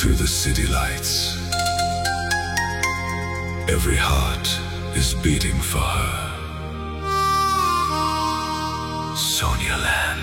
through the city lights. Every heart is beating for her. Sonia Land.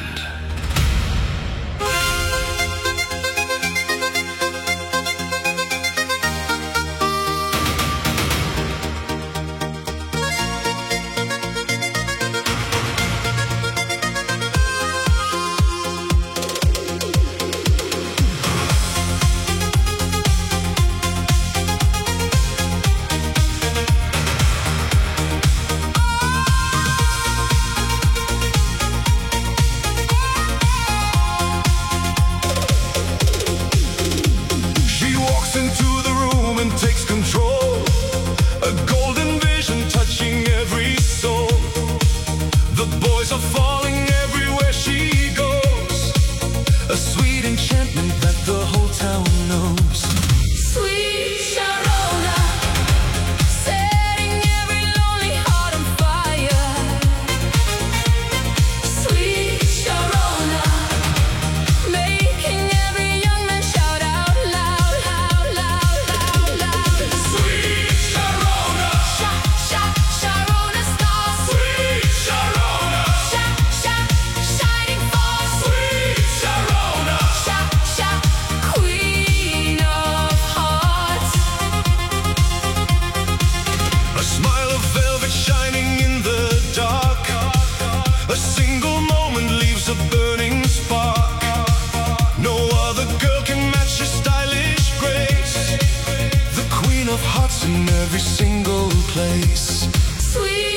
Takes control, a golden vision touching every soul. The boys are falling everywhere she goes, a sweet enchantment that the whole town knows. Sweet Sharona, setting every lonely heart on fire. Sweet Sharona, making every young man shout out loud, loud, loud, loud, loud. Sweet Sharona, Sharona star. Sweet Sharona, Shining for. Sweet Sharona, Queen of hearts. a smile of velvet shining in the dark. A single moment leaves a burning spark. No other girl can match your stylish grace. The queen of hearts in every single place. Sweet